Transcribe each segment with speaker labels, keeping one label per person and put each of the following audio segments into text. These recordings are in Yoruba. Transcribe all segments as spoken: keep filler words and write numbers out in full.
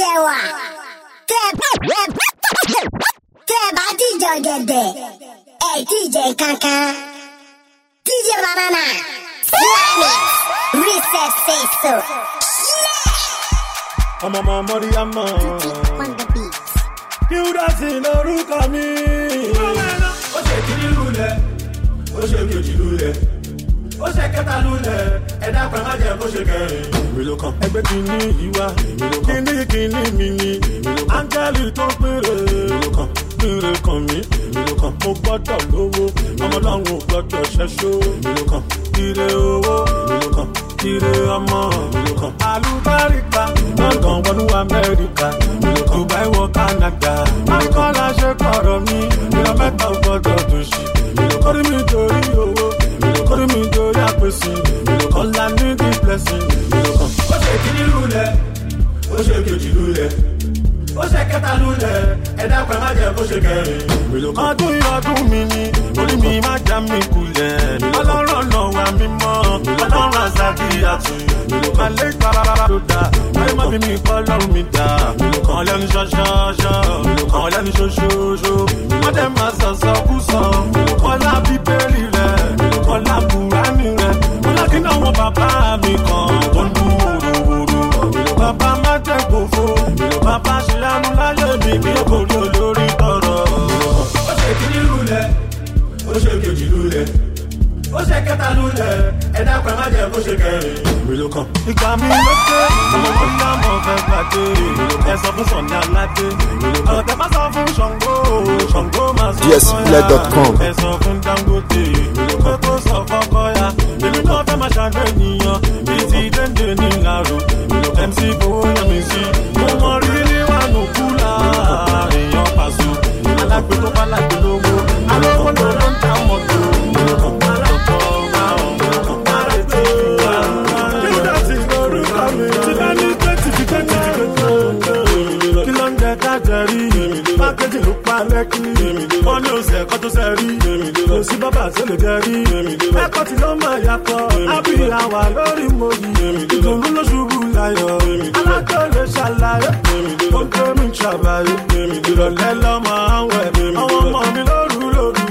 Speaker 1: lẹ́wà. Tẹ́ tẹ́ bá díjọ gẹ̀dẹ̀, ẹ̀ díjẹ kankan. D J Banana, slam it, reset say so.
Speaker 2: I'm a mama, I'm a
Speaker 1: On the beat.
Speaker 2: You dance in the rook of me.
Speaker 3: Ó ṣe kìíní lulẹ̀, ó ṣe kejì lulẹ̀, ó ṣe kẹta lulẹ̀, ẹ̀dá kan má jẹ́ kó ṣe kẹrin.
Speaker 2: Èmi ló kàn. Ẹgbẹ́ kìíní ìwà, kìíní kìíní mi ni. Áńgẹ́lì tó péré, péré kan mi. Mo gbọ́dọ̀ lówó, ọmọ ọlọ́run ò gbọ́dọ̀ ṣẹ́ṣó. Ire owó, ire ọmọ. Àlùbáríkà, London wọnú Amẹ́ríkà. Dubai wọ Canada. Akọ́lá ṣe kọ̀rọ̀ mi, ìrọ̀ mẹ́ta ò gbọ́dọ̀ dùn sí. Kórìí mi torí owó, kórìí mi torí àpèsè. Ọ̀la ní the blessing.
Speaker 3: Ó ṣe kìíní lulẹ̀, ó ṣe kejì lulẹ̀, ó ṣe kẹta lulẹ̀, ẹ̀dá kan má jẹ́ kó ṣe kẹrin.
Speaker 2: Ọdún yìí ọdún mi ni, orí mi má já mi kulẹ̀. Ọlọ́run náà wà mí mọ́, ọlọ́run àzàkì àtù. Màlẹ́ bàbá ló dá, ayé má bí mi kọ́ lọ́rùn mi dá. Kàn lẹ́nu ṣọ́ṣọ́ṣọ́, kàn lẹ́nu ṣoṣooṣo. Wọ́n dẹ̀ máa sọ̀sọ̀ kú sọ, kọ́lá bíbélì rẹ̀, kọ́lá Kùránì rẹ̀. Kọ́lá kí náà wọ́n bàbá mi kan tó ń dún wòròwòrò. Bàbá má jẹ́ gbòfo, bàbá ṣe lánú láyé mi kí ó kò rí olórí tọrọ.
Speaker 3: Ó ṣe kìíní lulẹ̀, ó ṣe kejì lulẹ̀, ó ṣe kẹta lulẹ̀, ẹ̀dá kan má jẹ́ kó ṣe kẹrin.
Speaker 2: Ìgbà mi ló dé, ọmọ mi náà mọ̀ fẹ́ gbàdé. Ẹ sọ fún Sọ̀ni Aládé, ọ̀tẹ̀ má sọ fún Ṣàngó, Ṣàngó máa sọ fún ya. Ẹ sọ fún Dangote, pé kó sọ fọ́kọ́yà. Èmi náà fẹ́ máa ṣàgbé ènìyàn, bíi ti dénde ní ìlàró. M C fowó yẹn mi sí, mo mọ rírí wà nù kúlà. Èèyàn pàṣẹ, alágbè tó bá lágbè lówó. Alówó ló ló ń ta mọ́tò. Mákẹ́jì ló pa lẹ́kí, wọ́n ní oṣù ẹ̀kọ́ tó sẹ́rí, kò sí bábà tó lè gẹ̀rí. Ẹ̀kọ́ tí ló máa yàtọ̀, ábí àwà lórí mòyí, ìdùnnú ló ṣubú láyọ̀. Alájọ́ lè ṣàlàyé, ó gbé mi ṣàbàyé, ìrọ̀lẹ́ lọ́mọ àwẹ̀, ọmọ ọmọ mi lóru lóru.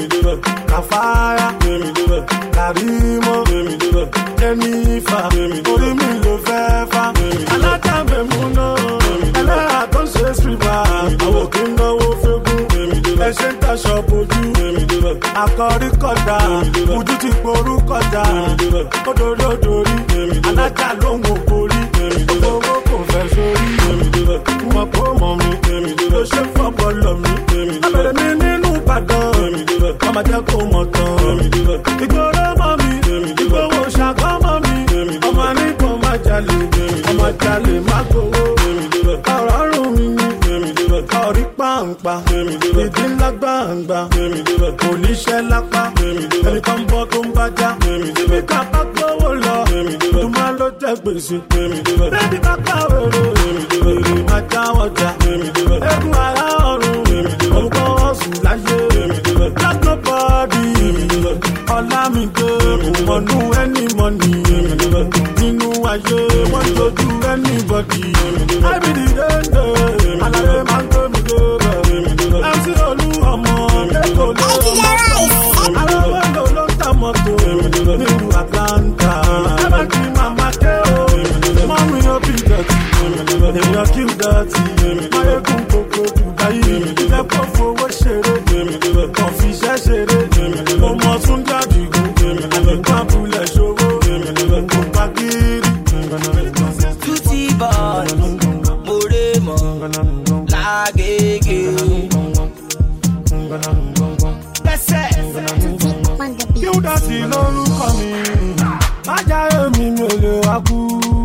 Speaker 2: Kàfáyà, Kàrímọ́, Jẹ́nífà, orí mi ló fẹ́ fà. Alájà mẹ́mú náà, ẹlẹ́yà tó ń ṣe síríbà. Àwọn kì í náwó fẹ́gùn, ẹṣẹ́ ń taṣọ bojú. Akọrí kọjá, ojú ti porú kọjá. Odòrí odòrí, alájà ló ń wò kórí. Owó kò fẹ́ sórí. Mọ̀ kó mọ̀ mi, ló ṣe ń fọ́pọ̀ lọ mi. Abẹ̀rẹ̀ mi nínú Ìbàdàn, ọmọ jẹ́ kó mọ̀ tán. Ìgboro mọ̀ mi, ìgbowó ṣàkọ́ mọ̀ mi. Ọmọ nípò má jalè, ọmọ jalè má gbowó. Ọ̀rọ̀ rùn mi ni, ọ̀rí pàǹpà. Ìdí ńlá gbàǹgbà, oníṣẹ́ lápá. Ẹni kan bọ́ tó ń bájá. Ibi ká bá gbówó lọ, ìdùnmá ló jẹ́ gbèsè. Bébí bá pàwérò, èrè má jáwọ́jà. Egun ara ọ̀run, orúkọ ọ̀sùn láyé. Black nobody, Ọlámídé, mọ̀nú ẹni mọ̀nì. Nínú ayé, wọ́n tójú anybody. I be the dende, àlàyé máa ń gbé mi débẹ̀. M C Olú ọmọ, Èkó lé ọmọ. Aláwọ̀ ló ló ń ta mọ́tò, nílùú Atlanta. Ẹ bá kí màmá ké o, mọ́mí ó bí dọ̀tí. Èèyàn kí n dọ̀tí, máyégún gbogbo Dubai. Ilé kò fowó ṣeré, kàn fi iṣẹ́ ṣeré. Mo mọ Túndé Àdìgún, àdìgún abúlé ṣòwò. Kò pa kiri.
Speaker 4: Tutti boy, Moremo, Lagege.
Speaker 2: Kí ó dá sí lórúkọ mi, má jáde mi mi ò lè wá kú.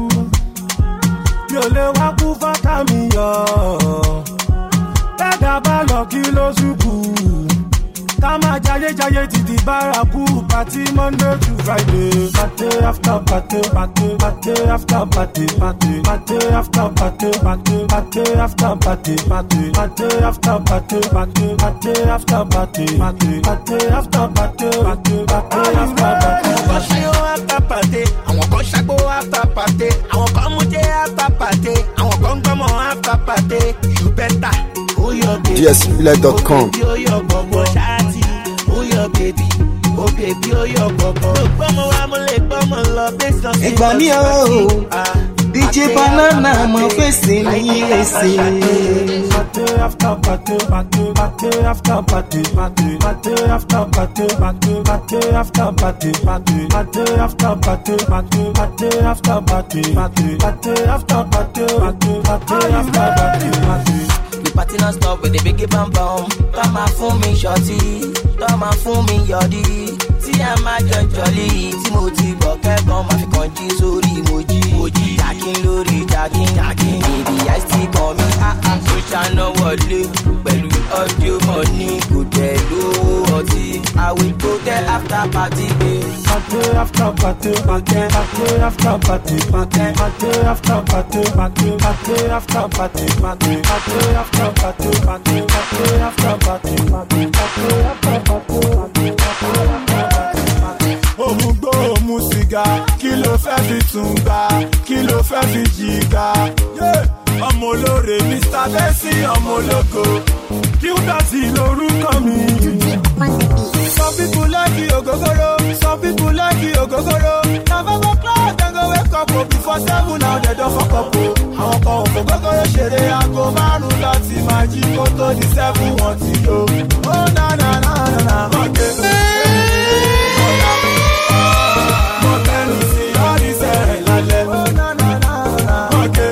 Speaker 2: Mi ò lè wá kú fọ́tà mi yọ. Bẹ́ẹ̀dá bá lọ kí ló ṣùkú. Ká máa jayé jayé títí bárakú. Party Monday to Friday. Party after party, party, party after party, party, party after party, party, party after party, party, party after party, party, party after party, party, party after party, party, party after party.
Speaker 4: Àwọn kan ṣayó after party, àwọn kan ṣàgbó after party, àwọn kan mú jẹ́ after party, àwọn kan gbọ́mọ after
Speaker 5: d s village dot com.
Speaker 4: Oh your bobo shati, oh your baby, oh baby, oh your bobo. Gbọ́mọ wa mo lè gbọ́mọ lọ based on.
Speaker 6: Ẹ̀gbọ́n mi o, D J Banana mo fèsì ní èsì.
Speaker 2: Party after party, party, party after party, party, party after party, party, party after party, party, party after party, party, party after party, party, party after party, party, party after party, party.
Speaker 4: The party non stop with the big bam bam. Come and fool me shorty, come and fool me yodi. Tí a máa jọ jọlí, tí mo ti bọ̀ kẹ́gbọ́n máa fi kàn jí sórí mojí. Mojí jacking lórí jacking, jacking. Baby I still call me ah ah. Ó ṣáná wọlé pẹ̀lú audio money kò jẹ́ lówó ọtí. I will go there after party day.
Speaker 2: Party after party, party, party after party, party, party after party, party, party after party, party, party after party, party, party after party, party, party after party, party, party after party. Òmùgbò òmù sìgá, kí ló fẹ́ fi tún gbà, kí ló fẹ́ fi jìgá. Ọmọ olóore mister Bessie ọmọ ológo, kí ó dá sí lórúkọ mi. Some people like the ogogoro, some people like the ogogoro. Now five o'clock, then go wake up oh, before seven, now they don't fuck up. Àwọn kan ò fò gogoro ṣeré aago márùn-ún láti máa jí kó tó di seven wọ́n ti yó. Ó na na na na na. Mọ̀kẹ́ mọ̀lá mọ̀kẹ́nu sí ọ́dísẹ́ lálẹ́. Ó na na na na. Mọ̀kẹ́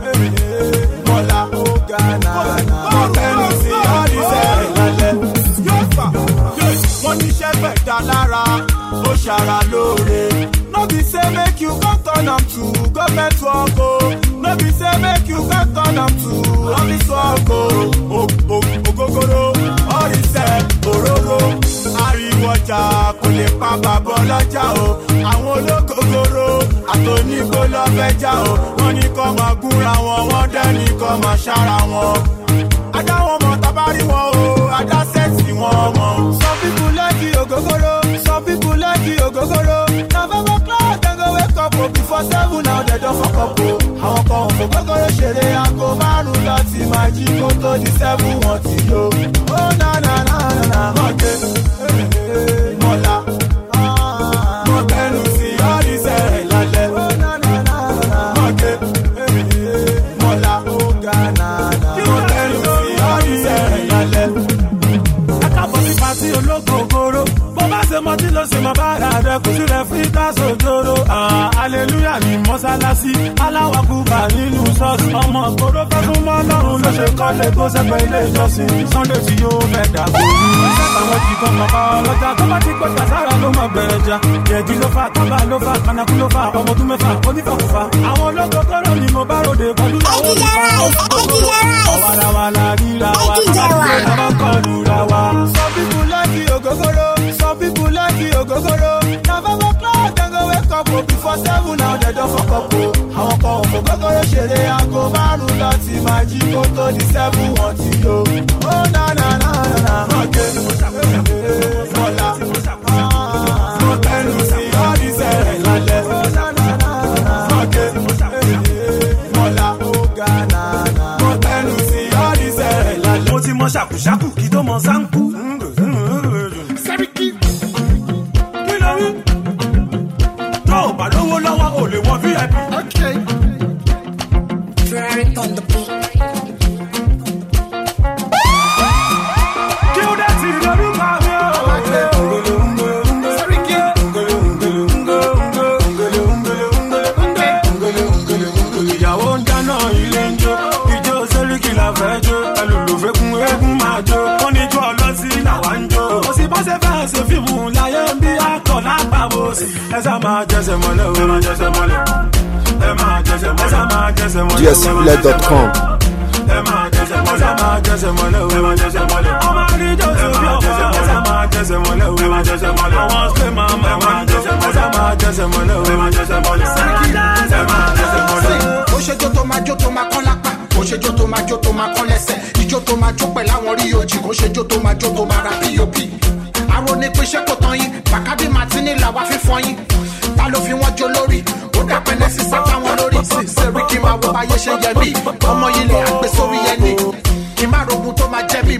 Speaker 2: mọ̀lá ó ga na na. Mọ̀kẹ́nu sí ọ́dísẹ́ lálẹ́. Yóò fà wọ́n ní ṣẹ́fẹ̀ dá lára ó ṣara lóore. No be say make you go turn am to government work o. No be say make you go turn am to office work o. Ògógóró ọ̀rìṣẹ́ òróró ariwo ọjà kò lè pa bàbá ọlọ́jà o. Àwọn ológógóró àtònígbó lọ́fẹ́ já o. Wọ́n ní kọ́ máa gúnra wọn, wọ́n dẹ́ni kọ́ máa ṣára wọn. Ajá wọn mọ̀ tábárí wọn o, ajá sẹ́ẹ̀tì wọn mọ̀. Some people like the ogogoro, some people like the ogogoro. Now five o'clock, then go wake up oh, before seven, now they don't fuck up o. Àwọn kan ò fò gogoro ṣeré aago márùn-ún láti máa jí kó tó di seven wọ́n ti yó. Ó na na na na na. Mọ̀kẹ́ mọ̀lá mọ̀kẹ́nu sí ọ́dísẹ́ lálẹ́. Ó na na na na. Mọ̀kẹ́ mọ̀lá ó ga na na. Mọ̀kẹ́nu sí ọ́dísẹ́ lálẹ́. Ẹ káàbọ̀ sí pàtí ológogoro. Bó bá ṣe mọtí ló ṣe mọ bára rẹ̀ kò sí rẹ̀ fún ìtàsó joro. Hallelujah ní mọ́sálásí, aláwàkúbà nínú ṣọ́ọ̀ṣì. Ọmọ kóró fẹ́ fún mọ́ lọ́run ló ṣe kọ́lé tó ṣẹ́gbẹ́ ilé ìjọsìn. Sunday tí yóò fẹ́ dàgbò. Àwọn jì kan mọ̀ bá ọlọ́jà tó bá ti gbọ́dọ̀ sára ló mọ̀ bẹ̀rẹ̀ jà. Jẹ̀dí ló fà, tábà ló fà, kanakú ló fà, ọmọ ọdún mẹ́fà, onífàkùfà. Àwọn ológogoro ni mo bá ròde pẹ̀lú àwọn ológogoro. Ọ̀wàràwàlà ríra wa, tábà kọlù ra wa. Some people like the ogogoro, some people like the ogogoro. Now five o'clock, then go wake up oh, before seven, now they don't fuck up o. Àwọn kan ò fò gogoro ṣeré aago márùn-ún láti máa jí kó tó di seven wọ́n ti yó. Ó na na na na. Mọ̀kẹ́ mọ̀lá mọ̀kẹ́nu sí ọ́dísẹ́ lálẹ́. Ó na na na na. Mọ̀kẹ́ mọ̀lá ó ga na na. Mọ̀kẹ́nu sí ọ́dísẹ́ lálẹ́. Mo ti mọ ṣàkùṣàkù kí tó mọ sáńkù. Sẹ́ríkì kí ló rí? Tó o bá lówó lọ́wọ́ ò lè wọ V I P. Okay.
Speaker 1: Ferrari on the beat.
Speaker 2: Kí ó dé tí lórúkọ mi o. Sẹ́ríkì. Ìyàwó ń dáná ilé ń jó, ijó Sẹ́ríkì la fẹ́ jó, ẹlòlùfẹ́ kún eégún máa jó, wọ́n ní jó ọlọ́sí làwa ń jó. Kò sí bọ́sẹ̀ fẹ́ ṣe fíìmù láyé ń bí akọ̀ lápapọ̀ sí. Ẹ sá máa jẹsẹ̀ mọ́lẹ̀ o, ẹ máa jẹsẹ̀ mọ́lẹ̀. Ẹ máa jẹsẹ̀ mọ́lẹ̀, ẹ sá máa jẹsẹ̀ mọ́lẹ̀.
Speaker 5: d s village dot com.
Speaker 2: Ẹ máa jẹsẹ̀ mọ́lẹ̀, ẹ máa jẹsẹ̀ mọ́lẹ̀ o, ẹ máa jẹsẹ̀ mọ́lẹ̀. Ọmọ àríjọ sí bí ọmọ, ẹ sá máa jẹsẹ̀ mọ́lẹ̀ o, ẹ máa jẹsẹ̀ mọ́lẹ̀. Àwọn ṣe máa máa máa jẹsẹ̀ mọ́lẹ̀, ẹ sá máa jẹsẹ̀ mọ́lẹ̀ o, ẹ máa jẹsẹ̀ mọ́lẹ̀. Ẹ máa jẹsẹ̀ mọ́lẹ̀.
Speaker 7: Ó ṣe jó tó máa jó tó máa kán lápá, ó ṣe jó tó máa jó tó máa kán lẹ́sẹ̀, ijó tó máa jó pẹ̀lú àwọn rí ojì, kó ṣe jó tó máa jó tó máa ra P O P. Àrò ní pé ṣé kò tán yín, Bàkádì Martini làwa fífọ́ yín. Ta ló fi wọ́n jó lórí? Ó dà pẹ́ nẹ́sì sápá wọn lórí. Sẹ́ríkì máa wo báyé ṣe yẹ mí, ọmọ ilé àgbẹ̀ sórí ẹni. Kì má rogun tó máa jẹ́ mi, mo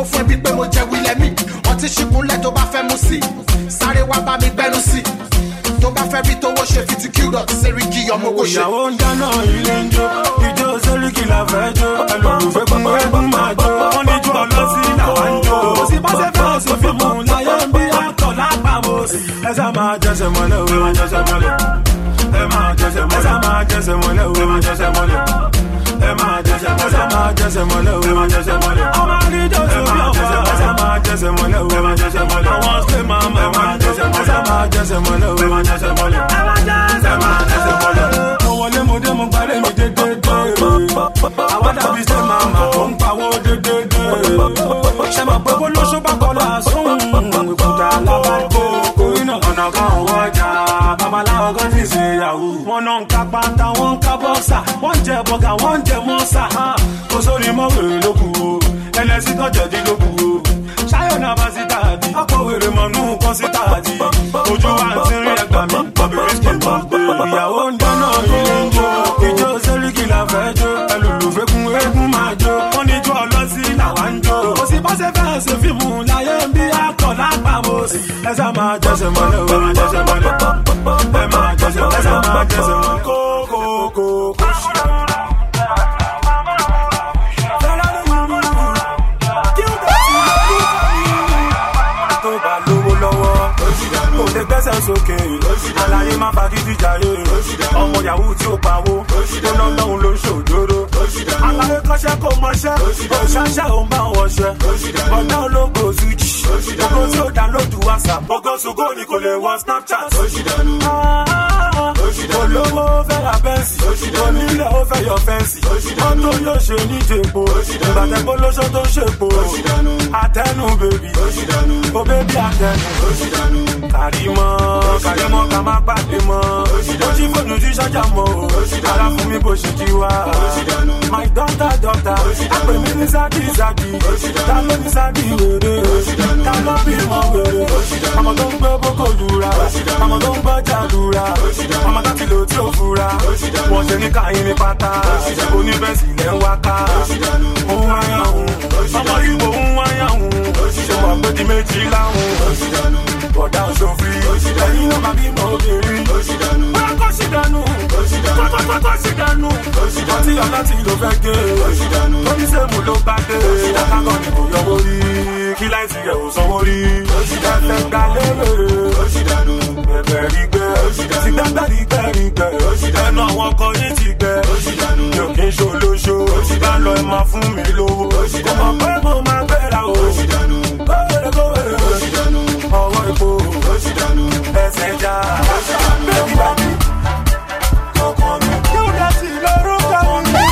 Speaker 7: sanwó fún ẹbí pé mo jẹ wílẹ̀ mi ọtí ṣìkúnlẹ̀ tó bá fẹ́ mu sí sáré wá bá mi gbẹnu sí tó bá fẹ́ rí tówó ṣe fi ti q dot Seriki ọmọ owó ṣe.
Speaker 2: ìyàwó ń dáná ilé ń jó ìjó Seriki la fẹ́ jó ẹlòmùfẹ́ kún ẹkún máa jó wọ́n ní jó ọlọ́sí làwọn ń jó. kò sí bọ́sẹ̀ fẹ́ òsì fíìmù láyé ń bí akọ̀ lápapọ̀ sí. ẹ sá máa jẹsẹ̀ mọ́lẹ̀ o ẹ máa jẹsẹ̀ mọ́lẹ̀ ẹ máa jẹsẹ̀ mọ́lẹ̀ ẹ sá máa jẹsẹ̀ mọ́lẹ̀ o ẹ máa jẹsẹ̀ mọ́lẹ̀ ẹ máa jẹsẹ̀ mọ́lẹ̀ ẹ sá máa jẹsẹ̀ mọ́lẹ̀ o ẹ máa jẹsẹ̀ mọ́lẹ̀ ọmọ àríjọ sí bí ọ̀fọ̀ ẹ sá máa jẹsẹ̀ mọ́lẹ̀ o ẹ máa jẹsẹ̀ mọ́lẹ̀ àwọn ṣe máa máa máa jẹsẹ̀ mọ́lẹ̀ ẹ sá máa jẹsẹ̀ mọ́lẹ̀ o ẹ máa jẹsẹ̀ mọ́lẹ̀ ẹ máa jẹsẹ̀ mọ́lẹ̀. mo wọlé mo dé mo gbálẹ̀ mi dédédé àwọn dàbí ṣe máa máa tó ń pawó dédédé ṣe máa pé kó lóṣù bá kọ́lá sóhun ìkúta alábàgbó kórìnà ọ̀nà kan wọ́jà babaláwo kan sì ṣe ìyàwó. wọn náà ń ká pátá wọn ń ká bọ́ksà wọ́n ń jẹ bọ́gà wọ́n ń jẹ mọ́sà kó sórí mọ́wèrè lókù o ẹlẹ́sìn kan jẹ̀dí lókù o ṣáyọ̀ náà bá sí tààdì ọkọ̀ wèrè mọ̀nú kan sí tààdì ojú wa ti rí ẹgbà mi bọ̀bí rìsíkì mọ̀ gbé. ìyàwó ń dáná ilé ń jó ìjó Seriki la fẹ́ jó ẹlòlùfẹ́ kún eégún máa jó wọ́n ní jó ọlọ́sí làwa ń jó. kò sí bọ́sẹ̀ fẹ́ ṣe fíìmù láyé ń bí akọ̀ lápapọ̀ sí. ẹ sá máa jẹsẹ̀ mọ́lẹ̀ o ẹ máa jẹsẹ̀ mọ́lẹ̀ ẹ máa jẹsẹ̀ mọ́lẹ̀ ẹ sá máa jẹsẹ̀ mọ́lẹ̀ kókókó. kò lè gbẹ́sẹ̀ sókè àlàyé má fa gidi jàre ọmọ yahoo tí ó pawó ó ná lọ́hùn ló ń ṣòjóró àlàyé kọ́ṣẹ́ kò mọṣẹ́ òṣàṣà ò ń bá wọn ṣẹ́ bọ́dá ológo zuji ògo tí ó dánlódù whatsapp ògo ṣògo ni kò lè wọ snapchat olówó fẹ́ ra bẹ́ǹsì onílẹ̀ ó fẹ́ yọ fẹ́ǹsì mọ́tò yóò ṣe ní jèpo ìgbàtẹ́gbó lóṣó tó ṣèpo àtẹnu bèbí ó bébí àtẹnu kàrímọ́ kàrímọ́ ká má pàdé mọ́ ojú fóònù tí sọ́jà mọ́ ara fún mi bó ṣe jí wá my daughter daughter àpè mi ní sáàdì sáàdì ta ló ní sáàdì wèrè ta ló bí mọ́ wèrè ọmọ tó ń gbé boko lura ọmọ tó ń gbọ́ jàdúrà ọmọ láti lò tí ó fura wọ́n ṣe ní káyín ní pátá oníbẹ̀sì lẹ́ ń wáká òun wáyà òun ọmọ ìbò òun wáyà òun ṣe wà pé di méjì láwọn bọ̀dá òṣòfin ẹ̀yìn náà máa bí mọ́ obìnrin wọ́n kọ́ sí dànù kọ́kọ́kọ́ sí dànù ọtí ọlọ́tí ló fẹ́ gé oníṣègùn ló bá dé akágọ́ ni kò yọwọ́ rí kí láìsí ẹ̀ ò sanwó rí ẹ̀fẹ̀ gbà lérè bẹ̀bẹ̀ rí gbẹ́ ti gbẹ́gbẹ́ rí gbẹ́ rí gbẹ́ ẹnu àwọn ọkọ̀ yìí ti gbẹ́ yóò kí n ṣolóṣo bá lọ ẹ máa fún mi lówó kò mọ̀ pé mo máa gbéra o kówèrè kówèrè ọwọ́ epo ẹsẹ̀ já bébí bàbí kọ̀ọ̀kan mi yóò dá sí lórúkọ mi.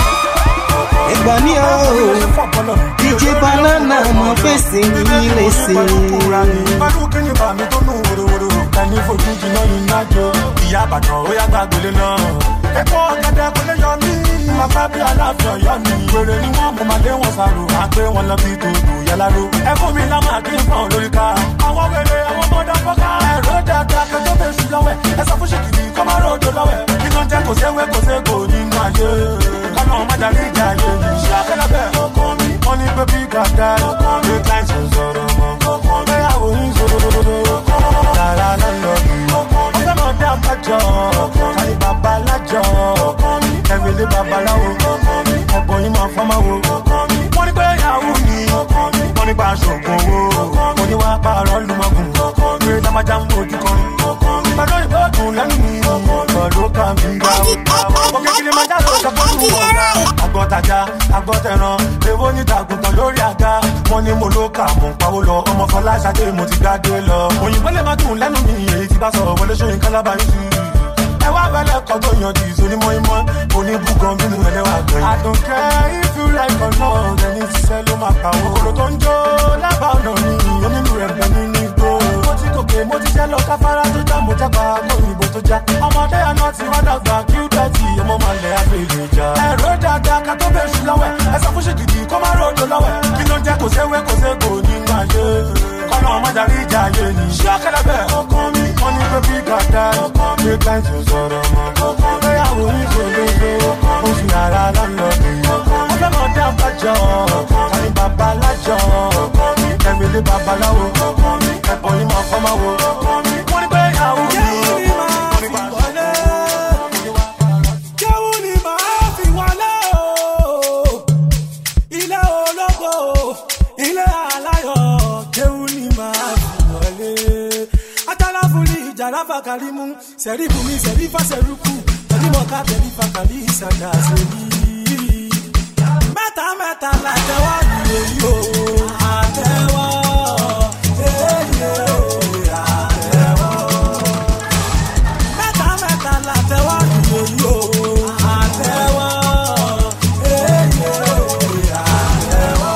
Speaker 6: ẹgbà ní o D J Banana mọ fèsì yín lè ṣe.
Speaker 2: pẹ̀lú kíni bàmí tó nù wòròwòrò ẹni fojú jiná ní nájọ ìyá àbàdàn ó yá gbàgbélé náà. ẹ̀kọ́ ọ̀gẹ̀dẹ̀ kò lè yọ mí bàbá bí aláàfin ọ̀yọ́ mi. wèrè ni wọ́n mú màdé wọn sàrò àgbé wọn lọ bí tòògùn yẹláró. ẹ̀kọ́ mi lámà kí n fọ́n lórí ká. àwọn wèrè àwọn mọ́dà fọ́ká. ẹ̀rọ dáadáa kẹjọ́ bẹ́ẹ̀ sùn lọ́wẹ̀ ẹ sọ fún ṣèkìrì kọ́ máa ròdò lọ́wẹ̀. kí ló ń jẹ́ kò séwé kò ségò nínú ayé. kọ́nà ọmọdàrí ìjà ayé mi. ṣé akẹ́lẹ́bẹ̀ ọkọ mi wọ́n ní pé bí gàdá ọkọ mi client ń sọ̀rọ̀ mọ́. bẹ́yàwó ń sọ̀rọ̀ lára lọ́lọ́ mi. ọ̀sẹ̀ náà dé àbájọ kárí bàbá alájọ ẹ̀mí lé babaláwo ẹ̀bọ̀n yìí máa fọ́ máa wo. wọ́n ní pé ìyàwó ni wọ́n ní pa aṣògùn owó mo ní wàá pààrọ̀ lùmọ̀gùn pé tábàjá ń bójú kan. pẹ̀lú ìbọ̀dùn lẹ́nu mi pẹ̀lú kàmí ìgbàwó. mo kékeré máa jáde ọ̀sẹ̀ fún mi wọ̀gá. àgbọ̀tajà àgbọ̀tẹ̀ràn èwo ní tàgùntàn lórí àga. wọ́n ní mo ló kà mò ń pawó lọ ọmọ Fọláṣadé mo ti gbádé lọ. òyìnbó lè má dùn lẹ́nu mi èyí ti bá sọ̀rọ̀ wọlé sóyún kálábà yín sí. ẹ wá bẹ́lẹ̀ kọ́ tó yan jìzó ní mọ́ímọ́ oníbùgàn bínú ẹlẹ́wà gbẹ̀yìn. I don't care if you like or not ẹni ṣiṣẹ́ ló máa kà wọ́n. kòkòrò tó ń jó lábàá ọ̀nà ni onílù rẹ̀ bẹ̀ mí ní igbó. mo ti gòkè mo ti jẹ́ lọ káfárá tó já mo jápa kó òyìnbó tó já. ọmọdé àná ti wá dàgbà kí ó dẹ̀tì ọmọ máa lẹ̀ àgbègbè já. ẹ̀rọ dáadáa ká tó bẹ̀ ṣù lọ́wẹ̀ ẹ sọ fún ṣèkìdì kó má ròdò lọ́wẹ̀. kí ló ń jẹ́ kò séwé kò ségò nínú ayé. kọ́nà ọmọdàrí ìjà ayé ni. ṣé akẹ́lẹ́bẹ̀ ọkàn mi wọ́n ní pé bí gàdá ṣe káìtì sọ̀rọ̀ mọ́. bẹ́yàwó ìṣòlóṣo oṣù yàrá lọ́lọ́ mi. ó fẹ́ mọ̀ dá bàjọ́ kárí babalájọ ẹ̀mí lé babaláwo ẹ̀bọ̀ yìí máa fọ́ máa wo wọ́n ní pé àwọn yìí wọ́n ní bá wọlé kéwù ni màá fi wọlé o ilé ológo ilé aláyọ̀ kéwù ni màá fi wọlé ajala fúli ìjàlá fàkàrímù sẹ̀rífù mi sẹ̀rífà sẹ̀rúkù tẹ̀límọ̀ká tẹ̀lífà kàlí ìsàdà sẹ́yìn. Mẹ́ta mẹ́ta la tẹ́wọ́ yìí o, àtẹ́wọ́, èyí àtẹ́wọ́. Mẹ́ta mẹ́ta la tẹ́wọ́ yìí o, àtẹ́wọ́, èyí àtẹ́wọ́.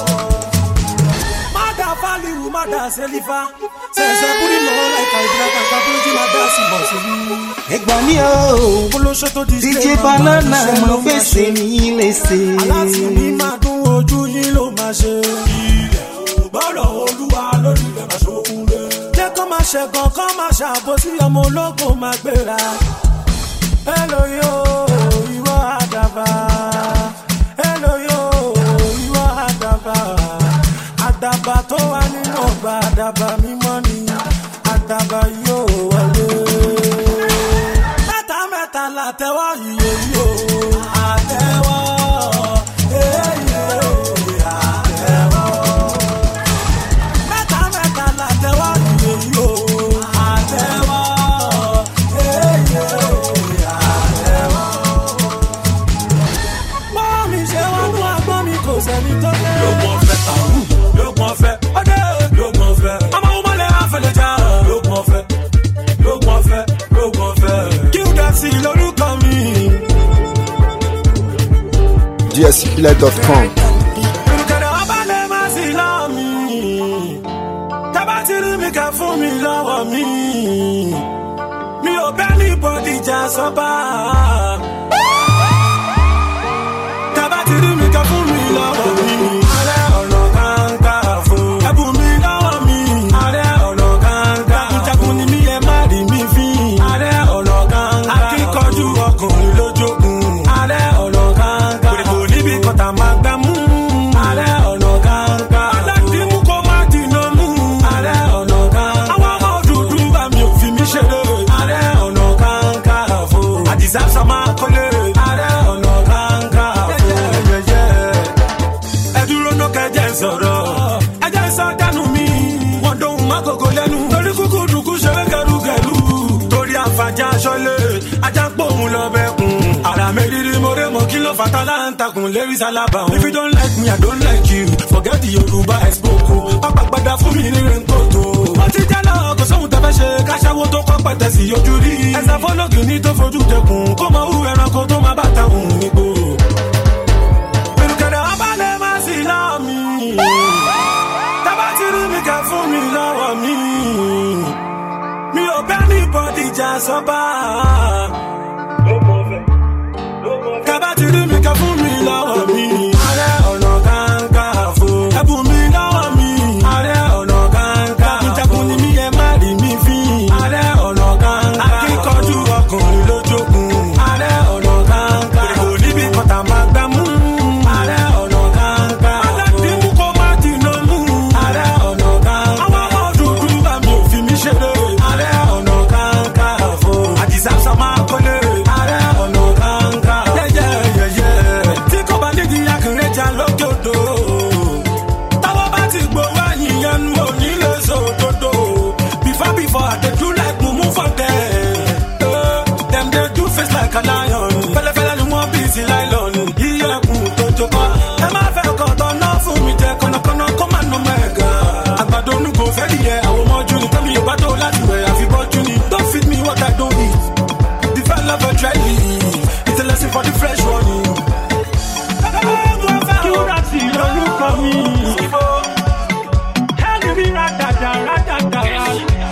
Speaker 2: Mada faliwu mada selifa, sẹ̀sẹ̀ kúrì lọ́wọ́ láìka ìdíra kankan kúrò jí máa dá sí bọ̀ sí mi.
Speaker 6: Ẹ̀gbọ́n ni o, D J Banana mo fèsì ní ilé ṣe.
Speaker 2: Aláti ní máa dún ojú yín ló máa ṣe. Ilẹ̀ ò gbọ́dọ̀ olúwa lórí ilẹ̀ máa ṣokùn lé. Jẹ́ kó máa ṣẹ̀gàn kó máa ṣàbòsí ọmọ ológo máa gbéra. Hello yo, ìwọ àdàbà. Hello yo, ìwọ àdàbà. Àdàbà tó wà nínú ọgbà àdàbà mímọ́ ni. Àdàbà yóò wọlé. Mẹ́ta mẹ́ta la tẹ́wọ́ yìí o, àtẹ́wọ́, èyí àtẹ́wọ́. Mẹ́ta mẹ́ta la tẹ́wọ́ yìí o, àtẹ́wọ́, èyí àtẹ́wọ́. Bọ́ọ̀ mi ṣe wọ́n mú agbọ́n mi kò sẹ́ni tó dé. Lóògùn ọ̀fẹ́ àrùn, lóògùn ọ̀fẹ́ ọdẹ, lóògùn ọ̀fẹ́. Ọmọ ọmọ lè àfẹlẹ̀ já, lóògùn ọ̀fẹ́, lóògùn ọ̀fẹ́, lóògùn ọ̀fẹ́. Kí o dá sí lórúkọ mi.
Speaker 5: d s c play dot com.
Speaker 2: Olùkọ́dọ̀ ọba lè má sí lọ́wọ́ mi. Tábà tí rí mi kẹ́ fún mi lọ́wọ́ mi. Mi ò bẹ́ ní bọ́dì jà sọ́ba. Tábà tí rí mi kẹ́ fún mi lọ́wọ́ mi. Ààrẹ ọ̀nà kakanfò. Ẹ̀bùn mi lọ́wọ́ mi. Ààrẹ ọ̀nà kakanfò. Jagun ni mi ẹ má rí mi fín. Ààrẹ ọ̀nà kakanfò. Akíkanjú ọkùnrin lójókun. Ààrẹ ọ̀nà kakanfò. Níbi kọta máa gbá mú. Ààrẹ ọ̀nà kakanfò. Aládìmú kó má dìnnà mú. Ààrẹ ọ̀nà kakanfò. Àwọn ọmọ dúdú bá mi ò fi mí ṣeré. Ààrẹ ọ̀nà kakanfò. Àdìsá sọ máa kọ́lé. Ààrẹ ọ̀nà kakanfò. Ẹ dúró ná kẹjẹ sọ̀rọ̀. Ẹ jẹ́ sọ dánú mi. Wọ́n dóhùn má kókó lẹ́nu. Torí kúkú dùkú ṣeré kẹrùkẹrù. Torí àfàjà aṣọ́lé. Ajá pòun lọ bẹ́kùn. Ara mẹ́rìírí mo rẹ́ mọ́ kí ló fata láǹtakùn lérí sálábà. If you don't like me, I don't like you. Forget the Yorùbá ẹ̀sìpòkò. Pápá padà fún mi ní rẹ̀ńkòtò. Wọ́n ti jẹ́ lọ kò sóhun tẹ́fẹ́ ṣe. Káṣáwó tó kọ́ pẹ̀tẹ́ sí ojú rí. Ẹ̀sà fọ́lọ́gì ní tó fojú dẹkùn. Kó mọ hú ẹranko tó máa bàtà òun nígbò. Olùkọ́dọ̀ ọba lè má sí lọ́wọ́ mi. Tábà tí rí mi kẹ́ fún mi lọ́wọ́ mi. Mi ò bẹ́ ní bọ́dì jà sọ́ba. Tábà tí rí mi kẹ́ fún mi lọ́wọ́ mi. Ààrẹ ọ̀nà kakanfò. Ẹ̀bùn mi lọ́wọ́ mi. Ààrẹ ọ̀nà kakanfò. Jagun ni mi ẹ má rí mi fín. Ààrẹ ọ̀nà kakanfò. Akíkanjú ọkùnrin lójókun. Ààrẹ ọ̀nà kakanfò. Níbi kọta máa gbá mú. Ààrẹ ọ̀nà kakanfò. Aládìmú kó má dìnnà mú. Ààrẹ ọ̀nà kakanfò. Àwọn ọmọ dúdú bá mi ò fi mí ṣeré. Ààrẹ ọ̀nà kakanfò. Àdìsá sọ máa kọ́lé. Ààrẹ ọ̀nà kakanfò. Yẹ́yẹ́yẹ́yẹ́. Tí kò bá nídìí akànrẹ́ jà lókè odò. Táwọn bá ti gbowó àyìnyẹn nu òní lè so òdodo. Before before I dey do like mumu for them. Uh, them dey do face like a lion. Fẹ́lẹ́fẹ́lẹ́ ni wọ́n bí sí láìlọ́ọ̀nù. Iyẹ̀kùn tó jókòó. Ẹ má fẹ́ kọ̀tọ̀ náà fún mi jẹ kọ̀nàkọ̀nà kó má nà mẹ́ga. Àgbàdo onúgbò fẹ́ nìyẹn àwọn ọmọ ojú ni. Tẹ́mi yóò bá tó láti wẹ̀ àfibọ́jú ni. Don't feed me what I don't eat. The fat lover try me. It's a lesson for the fresh one. Kí ó rà sí lórúkọ mi. Ẹni mi ra dàda ra dàda ra.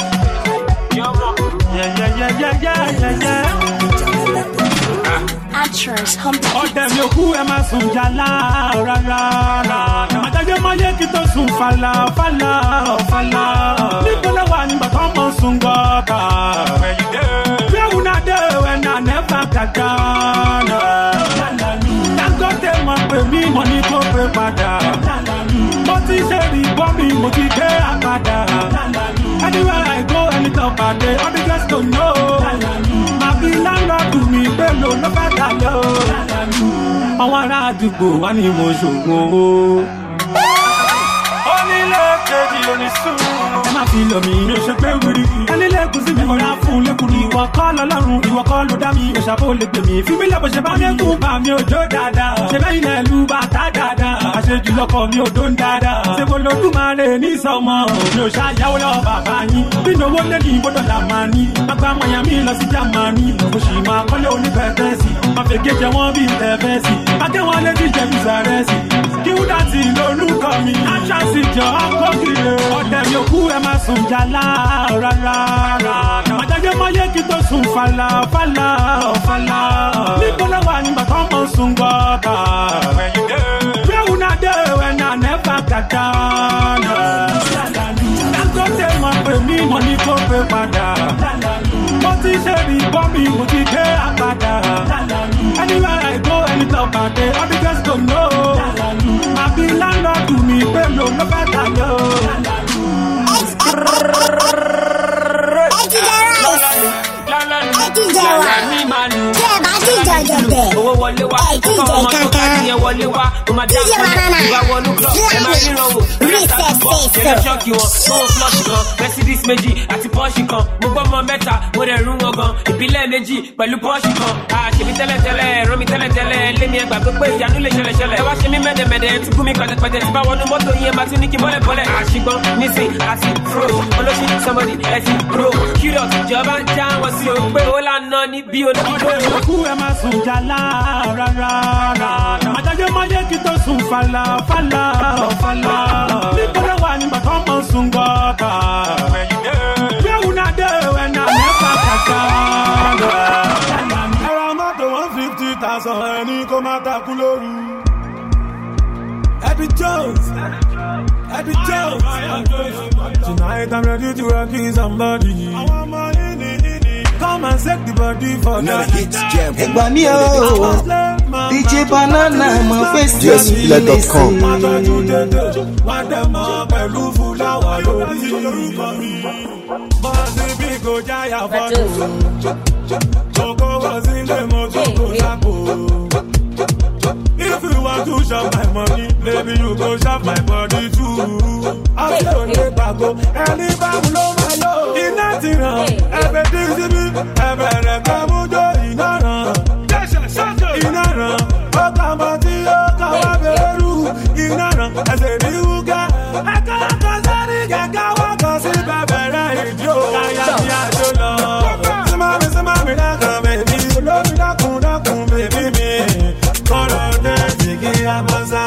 Speaker 8: Actress, humble.
Speaker 2: Ọ̀dẹ̀ mi ò kú ẹ máa sùn jàlá rárá. Àtàjẹ́ máa yẹ kí tó sùn fàlà fàlà fàlà. Nígbàlá wà nígbà tó mọ̀ sùn gọ́ta. Where una dey when I never gada? Dangote mọ̀ pé mi mọ̀ ní tó pé padà. mi mo ti dé àpàdà. Anywhere I go, anytime I dey, all the girls don't know. Màá fi láńlọ́ọ̀dù mi pé lò ló fẹ́ tà lọ. Àwọn ará àdúgbò wá ní mo ṣògùn owó. Onílé kejì onísùn. Ẹ má fi lọ mi, mi ò ṣe pé wíri. Onílé kùsì mi kọ̀ọ̀rọ̀ fún lẹ́kùn. Ìwọ kọ́ lọ́lọ́run, ìwọ kọ́ ló dá mi. Ìṣàbò lè pè mí. Fífi lẹ́bọ̀ ṣe bá mi kún bá mi ò jó dáadáa. Ṣé bẹ́yìn náà lù bàtà dáadáa? Àṣejù lọkọ̀ mi ò dó ń dáadáa. Ṣé mo lo dúmọ̀lé ní sọmọ? Mi ò ṣàyàwó lọ bàbá yín. Bí ìnáwó lé ní ìbò dọ̀là máa ní. Bàbá mọ̀yàn mi lọ sí Jámánì. Mo sì máa kọ́lé onífẹ̀ẹ́ sí. Má fẹ́ gé jẹ wọ́n bí ìtẹ̀fẹ́ sí. Bàjẹ́ wọn lé ti jẹ bí sàrẹ́ sí. Kí wúdà tí lórúkọ mi. Àṣàṣì jọ ọkọ̀ kìlẹ̀. Ọ̀dẹ̀ mi ò kú ẹ má sùn jàlá rárá. Àjàjẹ́ mọ́ yé kí tó sùn fàlà fàlà fàlà. Níbo ló wà nígbà tó mọ̀ sùn gbọ́dọ̀? Where una dey when I never got down? Dangote mọ̀ pé mi mọ̀ ní kó pé padà. Mo ti ṣe bí bọ́mì mo ti dé àpàdà. Anywhere I go, anytime I dey, all the girls don't know. Màá fi láńlọ́ọ̀dù mi pé lò ló fẹ́ tà lọ.
Speaker 8: Owó wọlé wá, ọkọ̀ ọmọ tó ká ní ẹ wọlé wá, ó máa dá fún ìwà wọnú club, ẹ máa ríran wò, reset face, kẹlẹ ṣọ́ọ̀kì wọn, mo wọ flush kan, Mercedes méjì àti Porsche kan, mo gbọ́ mọ mẹ́ta, mo rẹ̀ rún wọn gan, ìbílẹ̀ méjì pẹ̀lú Porsche kan, àṣèmí tẹ́lẹ̀tẹ́lẹ̀, ẹ̀rọ mi tẹ́lẹ̀tẹ́lẹ̀, lé mi ẹgbà pé pé ìyanu lè ṣẹlẹ̀ ṣẹlẹ̀, ẹ wá ṣe mí mẹ́dẹ̀mẹ́dẹ̀, tún gún mi pẹ̀tẹ̀pẹ̀tẹ̀, tí bá wọnú mọ́tò yẹn máa tún ní kí bọ́lẹ̀ bọ́lẹ̀, àṣìgbọ́n nísìn àti fro, olóṣì somebody ẹ ti pro, curious ìjọba ń já wọn sí o pé ó lànà ní bí olókìkó.
Speaker 2: Kú ẹ má sùn jàlá rárá. Àjàjẹ́ mọ́ yé kí tó sùn fàlà fàlà fàlà. Níbo ló wà nígbà tó mọ̀ sùn gbọ́dọ̀? Where una dey when I never got down? Ẹ̀rọ mọ́tò one fifty thousand ẹni kó má takú lóru. Eddie Jones, Eddie Jones. Tonight I'm ready to rock somebody. Come and set the body for that.
Speaker 6: Ẹgbà mi o, D J Banana mo fẹ́ sí
Speaker 5: D S P L dot com.
Speaker 2: Wọ́n dẹ̀ mọ́ pẹ̀lú fúláwà lórí. Bọ́sì bí kò jáyà fọ́tò. Kókó wọ sílé mo tún kó sápò. If you want to shop my money, baby you go shop my body too. Àti òní gbàgbó, ẹni bá mú ló máa lò. Iná ti ràn, ẹ̀fẹ̀ tí sí bí, ẹ̀fẹ̀ rẹ̀ kọ́ mú jó iná ràn. Iná ràn, ó kà mọ́ tí ó kà wá bẹ̀rù. Iná ràn, ẹsẹ̀ ní wúgá. Ẹ̀ka ọkọ̀ sórí kẹ̀kẹ́ wọ́kọ̀ sí bẹ̀bẹ̀rẹ̀ ìdí ò. Káyà ní àjò lọ. Símámi símámi dákun bèbí, olómi dákun dákun bèbí mi. Kọ́lọ̀ dé jìgì àbọ̀sà.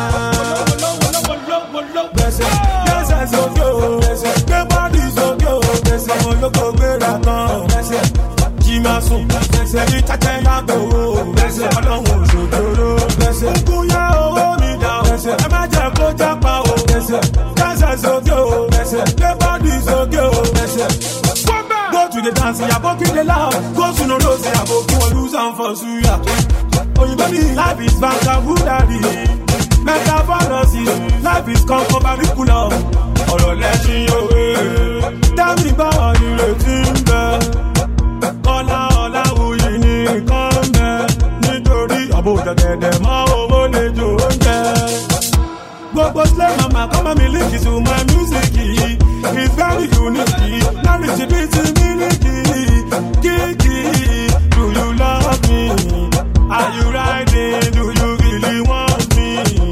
Speaker 2: Gbèsè, gbèsè sókè o. Gbé bọ́dì sókè o. Gbèsè olóko gbéra kan. Jí máa sùn. Gbèsè ní tẹ́tẹ́ lágbòó. Gbèsè ọlọ́run òṣòjòrò. Gbèsè kún yá owó mi dá o. Ẹ má jẹ́ kó jápa o. Gbèsè sókè o. Gbé bọ́dì sókè o. Go to the dance, yàbọ̀ kí lè láàbù. Go to no rose, yàbọ̀ kí wọ́n lose am for suya. Oyinbo ni life is vocabulary. Metaphorosis, life is curriculum. Ọ̀rọ̀ lẹ́sìn òwe. Dámì báwa ìrètí ń bẹ. Ọlá ọlá òyìn ní nǹkan bẹ. Nítorí àbò gẹ̀gẹ̀dẹ̀ mọ́ owó lè jò oúnjẹ. Gbogbo slave mama come and link to my music. It's very unique. Now it's a bit milky. Kiki, do you love me? Are you riding? Do you really want me?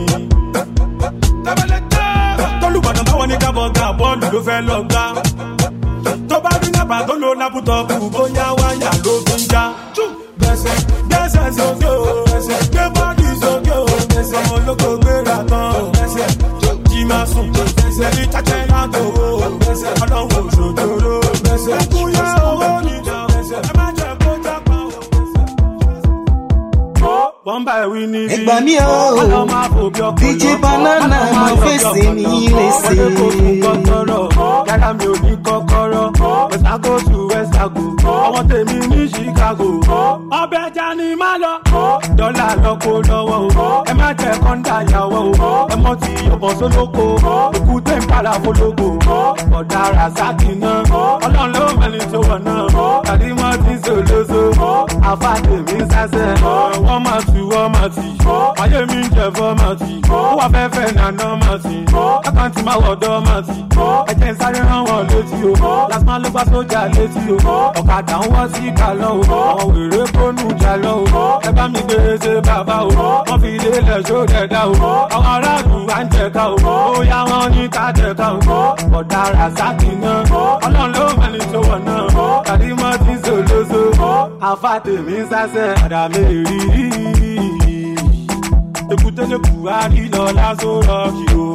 Speaker 2: Tọ́lùbọ̀dàn báwọn ní kábọ̀gà bọ́ọ̀lù ló fẹ́ lọ gbá. Tó bá rí nàbà tó lo lápútọ̀pù bóyá wáyà ló fi ń já. Gbèsè gbèsè sókè o. Gbé bọ́ọ̀dì sókè o. Ọmọ olóko gbéra kan. Jí máa sùn. Ní tẹ́tẹ́ lágbòó. Ọlọ́run òṣòjòrò. Ẹkún yá owó nìjà. Ẹ má jẹ́ kó jápa o. Wọ́n bá ẹ̀wí ní bí.
Speaker 6: Ẹgbà mi o, D J Banana mo fẹ́ sí ní ìrẹsì.
Speaker 2: Yàrá mi ò ní kọ́kọ́rọ́. Westago to Westago. Ọmọ tèmi ní Chicago. Ọbẹ̀ ẹja ni má lọ. Dọ́là lọ́kọ́ lọ́wọ́ o. Ẹ má jẹ́ kọ́ńdà ìyàwó o ẹ mọ́ ti yọ̀bọ̀ sólóko òkú tẹ̀ ń para fọlọ́gò ọ̀dà rasaki náà ọlọ́run ló mẹ́ni tó wọ̀ náà tàbí wọ́n ti ń ṣòlóso àfàdé mi sásẹ̀ wọ́n máa tù wọ́n máa tì ayé mi ń jẹ́ fọ́ máa tì ó wà fẹ́fẹ́ nàná máa tì kákan tí máa wọ̀dọ́ máa tì ẹ̀jẹ̀ ń sáré rán wọn létí o lásìmọ́ ló gbá sójà létí o ọ̀kadà ń wọ́ sí ìkàlọ́ o àwọn wèrè kónú jalọ́ o ẹ bá mi gbé ṣe bàbá o wọ́n fi ilé ilẹ̀ ṣó dẹ̀dá o àwọn aráàlú wa ń jẹ̀ka o ó yá wọn ní ká jẹ̀ka o ọ̀dà rasaki náà ọlọ́run ló mẹ́ni tó wọ̀ náà tàbí mọ́ ti ń ṣòlóso àfàtèmí sásẹ̀ àdàmé rí ekutele buhari lọ lásòrò kí o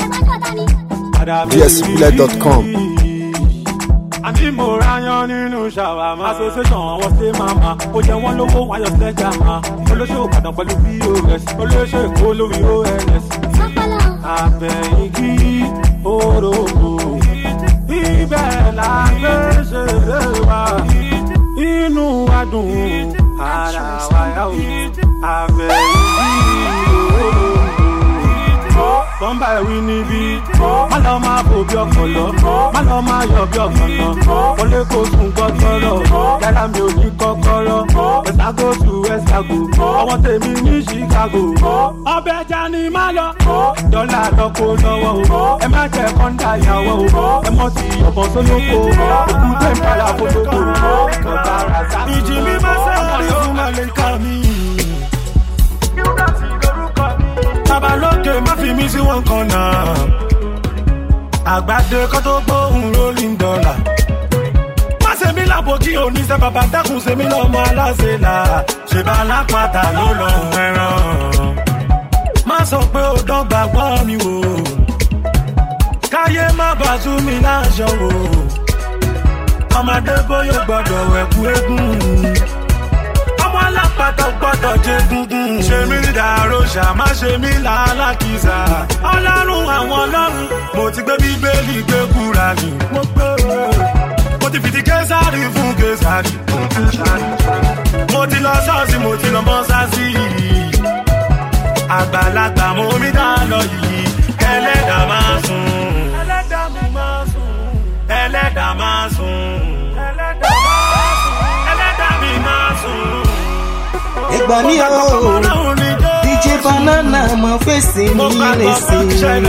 Speaker 5: d s play dot com.
Speaker 2: àní mo ráyán nínú ṣàwámà association àwọn ṣe máa ma ó jẹ wọn lówó wáyọ sẹjà ma olóṣèlú ìbàdàn pẹ̀lú pos olóṣèlú èkó lórí ons àbẹ̀yìn kí orògbò ibẹ̀ la gbé ṣeré wa inú wa dùn ara wa yá o àbẹ̀yìn kí orògbò bọ́mbà ẹ̀wí níbí má lọ máa bò bí ọkàn lọ má lọ máa yọ bí ọkàn lọ wọlé kó sùn gbọ́tọ́rọ̀ yàrá mi ò ní kọ́kọ́rọ́ ẹ̀sàgò tù ẹ̀sàgò ọwọ́ tèmi ní chicago ọbẹ̀ ẹja ni má lọ dọ́là lọ́kọ́ lọ́wọ́ o ẹ má jẹ́ kọ́ńdà ìyàwó o ẹ mọ̀ sí ọ̀bọ̀n sólókò òkú tẹ̀ ń padà fọlọ́kò ọ̀gá rasa. ìjì mi máa sáré fún màlẹ́kà mi. bàbá lókè má fi mí sí wọn kan náà àgbàdo kan tó gbóhùn rolling dollar má ṣe mí lápò kí oníṣẹ́ bàbá dákun ṣe mí lọ́mọ aláṣẹ là ṣe bá lápáta ló lọ́hùn ẹran má sọ pé ó dọ́gba gbọ́ mi wò káyé má bàa tú mi láṣọ wò ọmọdé bóyá gbọ́dọ̀ wẹ̀kú eégún ọmọ alápàtà gbọ́dọ̀ jẹ́ gúngún. ṣe mí dàrú ṣá má ṣe mí làálàkìsà. ọlọ́run àwọn ọlọ́run mo ti gbé bíbélì gbé Kùránì. mo gbé mo ti fìdí késàrì fún késàrì. mo ti lọ ṣọ́ọ̀ṣì mo ti lọ mọ́ṣáṣí. àgbàlagbà mo mi dá lọ yìí ẹlẹ́dàá máa sùn. ẹlẹ́dàá mi máa sùn. ẹlẹ́dàá máa sùn. ẹlẹ́dàá máa sùn. ẹlẹ́dàá mi máa sùn.
Speaker 6: Ìgbà ní o, D J Banana mọ fèsì ní ìrẹsì.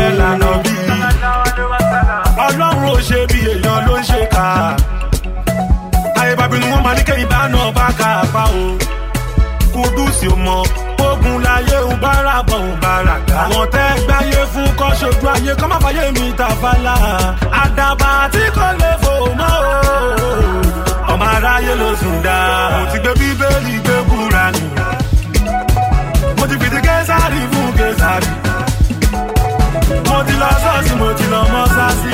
Speaker 2: Ọlọ́run ò ṣe bí èèyàn ló ń ṣe ká. Ayé bàbínú wọn máa ní kẹ́yìn bá náà bá ká apá o. Kúdùsì ò mọ, ogun láyé ń bára bọ̀ ń bára ká. Àwọn tẹ́ gbáyé fún kọ́ ṣojú ayé kọ́ má fàyè mi ta fàlà. Àdàbà tí kò lè fò mọ́ o. Ọmọ aráyé ló sùn dá. Mo ti gbé bíbélì gbé Kùránì. Mo ti fìdí késàrì fún késàrì. Mo ti lọ ṣọ́ọ̀ṣì mo ti lọ mọ́ṣáṣí.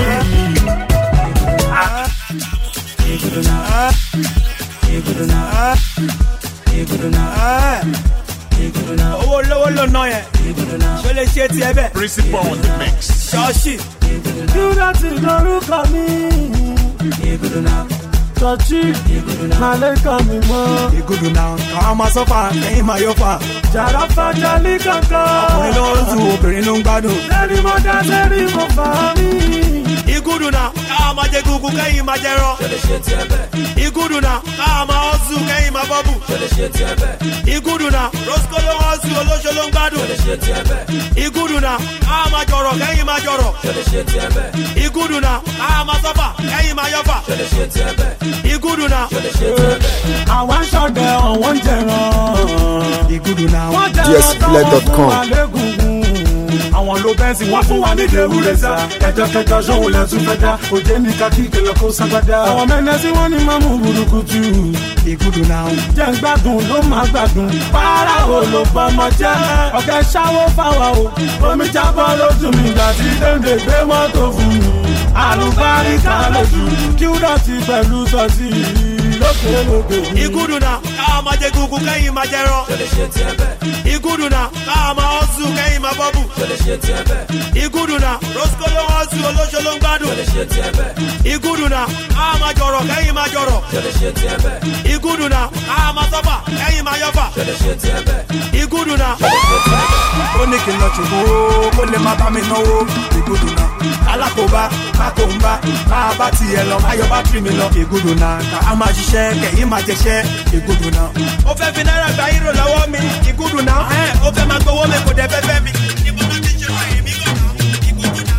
Speaker 2: Owó lówó ló ná yẹn. Ṣé lè ṣe tiẹ̀ bẹ́ẹ̀?
Speaker 9: Principal on the mix.
Speaker 2: Ṣọ́ọ̀ṣì. Júdásì lórúkọ mi. Tọ́jú Màlẹ́kà mi mọ́.
Speaker 3: Ìgúdù náà káwọn máa sọ́fà kẹ́yìn máa yọ fà.
Speaker 2: Jàrá fàjà ní kankan.
Speaker 3: Ọkùnrin ló ń tu obìnrin ló ń gbádùn.
Speaker 2: Lẹ́ni mo dá lẹ́ni mo fà mí.
Speaker 3: Ìgúdù náà káwọn máa jẹ gúgú kẹ́yìn máa jẹ rán. Ìgúdù náà káwọn máa ọ́sù kẹ́yìn máa bọ́bù. Ìgúdù náà Rosco ló ń ọ́sù olóṣó ló ń gbádùn. Ìgúdù náà káwọn máa jọ̀rọ̀ kẹ́yìn máa jọ̀rọ̀. Ìgúdù náà káwọn máa sọ́fà kẹ́yìn máa yọ fà. Ìgúdù náà.
Speaker 2: Àwọn aṣọ́dẹ ọ̀wọ́n jẹran.
Speaker 3: Ìgúdù náà.
Speaker 2: Wọ́n jẹran táwọn fún wa lẹ́gùngùn. Àwọn ló bẹ́ẹ̀ sì wọ́n fún wa ní ìdèrúlẹ̀ sá. Kẹjọ kẹjọ ṣòwò lẹ́tún fẹ́já. Òjé ní kakí kẹlẹ̀ kó sábàdá. Àwọn mẹ́lẹ́ tí wọ́n ní máa mú burúkutu.
Speaker 3: Ìgúdù náà.
Speaker 2: Jẹ́ ń gbádùn ló máa gbádùn. Pàrà wo ló bọ́mọ jẹ́? Ọ̀gá ṣáwó fáwa o. Omi jábọ́ lójú mi gbà tí Dèndé gbé mọ́tò fún mi. Àlùbáríkà lójú. Kí ó dọ̀tí pẹ̀lú sọ́ọ̀tì lókè lókè.
Speaker 3: Ìgúdù náà. káà máa jẹ gúgú kẹ́yìn máa jẹ rán. Igudu na káà máa hustle kẹ́yìn máa bọ́bù. Igudu na Roscoe ló hustle olóṣó ló ń gbádùn. Igudu na káà máa jọ̀rọ̀ kẹ́yìn máa jọ̀rọ̀. Igudu na káà máa sọ́fà kẹ́yìn máa yọ́fà. Igudu na.
Speaker 9: Ó ní kí n lọ ṣòwò kó lè má bá mi náwó. Igudu na alákòóbá kákòóbá máa bá tiẹ̀ lọ máyọ̀ bá tì mí lọ. Igudu na ká á máa ṣiṣẹ́ kẹ̀yìn máa jẹṣẹ́. Igudu na.
Speaker 3: Ó fẹ́ fi náírà gba hírò lọ́wọ́ mi. Igudu na. Ó fẹ́ máa gbowó mi kò dẹ̀ fẹ́ fẹ́ mi. Ibo ló ti ṣe wáyé mi kò náà. Igudu na.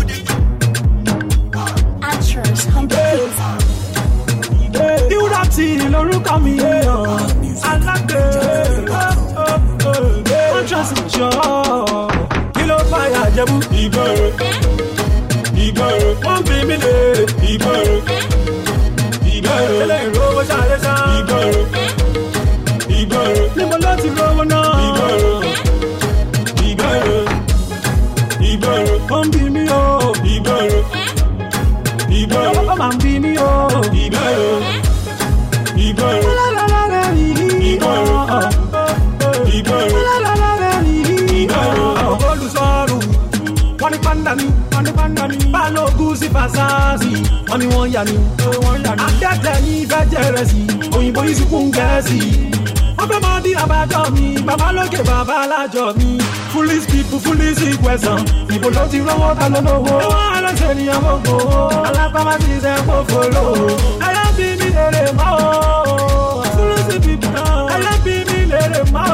Speaker 1: Actress hundred days.
Speaker 2: Ìwúrátì lórúkọ mi alágbè contraception kí ló fàyà jẹ́bú ìbẹ̀rẹ̀ ìbẹ̀rẹ̀ wọ́n bí mi lè ìbẹ̀rẹ̀ ìbẹ̀rẹ̀ eléyìí rówó sáré sá ìbẹ̀rẹ̀ ìbẹ̀rẹ̀ níbo ló ti rówó náà ìbẹ̀rẹ̀ ìbẹ̀rẹ̀ ìbẹ̀rẹ̀ wọ́n bí mi ó ìbẹ̀rẹ̀ ìbẹ̀rẹ̀ wọ́n máa ń bí mi ó ìbẹ̀rẹ̀ ìbẹ̀rẹ̀ ìbẹ̀rẹ̀ ìbẹ̀rẹ̀ olùsọ̀rù wọ́n ní pàndánì wọ́n ní pàndánì balógun sí fàṣásì wọ́n ní wọ́n yà ní adẹ́tẹ̀ ní ìfẹ́ jẹ́rẹ̀ sí òyìnbó ìsìnkú ń gẹ̀ẹ́sì wọ́n fẹ́ máa di àbájọ mi bàbá lókè bàbá alájọ mi foolish people foolish question ìbò ló ti rọ́wọ́ ta ló lówó ẹ̀wọ̀n aláṣẹ ènìyàn gbogbo alápámá ti ṣe fòfò lò ẹlẹ́bí mi lèrè mọ́ foolish people ẹlẹ́bí mi lèrè mọ́